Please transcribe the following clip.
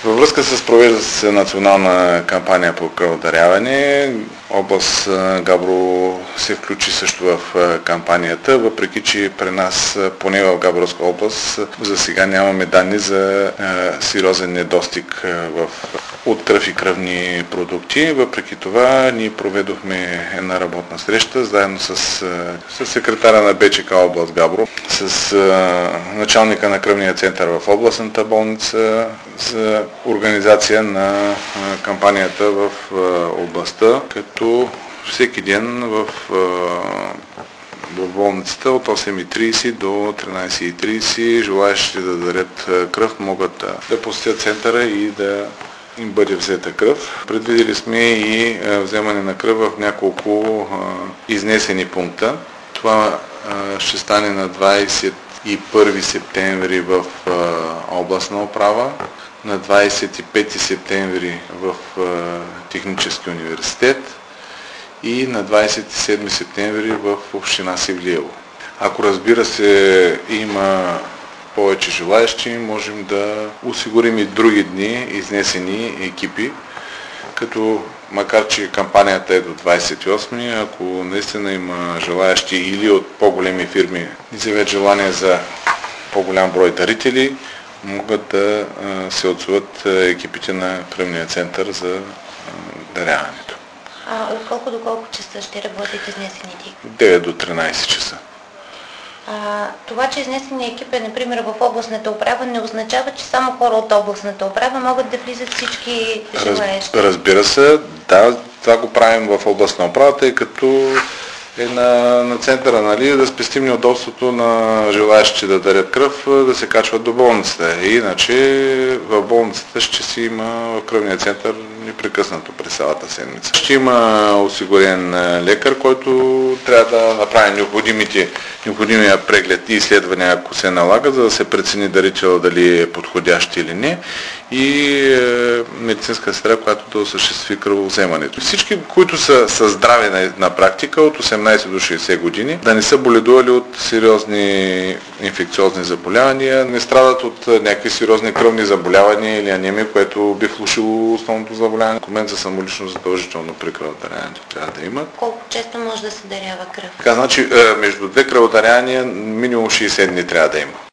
Във връзка с провежда се национална кампания по кръводаряване, област Габрово се включи също в кампанията, въпреки че при нас, поне в Габровска област, за сега нямаме данни за сериозен недостиг от кръв и кръвни продукти. Въпреки това ние проведохме една работна среща заедно с секретаря на БЧК област Габрово, с началника на кръвния център в областната болница за организация на кампанията в областта, като всеки ден в болницата от 8:30 до 13:30 желаещите да дадат кръв могат да посетят центъра и да им бъде взета кръв. Предвидели сме и вземане на кръв в няколко изнесени пункта. Това ще стане на 21 септември в областна управа, на 25 септември в Технически университет и на 27 септември в община Севлиево. Ако, разбира се, има повече желаещи, можем да осигурим и други дни изнесени екипи, като макар че кампанията е до 28, ако наистина има желаещи или от по-големи фирми изявят желание за по-голям брой дарители, могат да се отзоват екипите на кръвния център за даряването. От колко до колко часа ще работите изнесените? 9 до 13 часа. Това, че изнесения екип е, например, в областната управа, не означава, че само хора от областната управа могат да влизат всички желаещи? Разбира се, да, това го правим в областна управа, тъй като е на центъра, нали, да спестим неудобството на желаещи да дарят кръв, да се качват до болницата. Иначе в болницата ще си има в кръвния център непрекъснато през цялата седмица. Ще има осигурен лекар, който трябва да направи необходимия преглед и изследвания, ако се налага, за да се прецени дарител дали е подходящ или не, и медицинска сестра, която да осъществи кръвовземането. Всички, които са здрави на практика от 18 до 60 години, да не са боледували от сериозни инфекциозни заболявания, не страдат от някакви сериозни кръвни заболявания или анемия, което би влошило основното заболяване. Документ за самоличност задължително при кръводаряването трябва да имат. Колко често може да се дарява кръв? Така, значи между две кръводаряния минимум 60 дни трябва да има.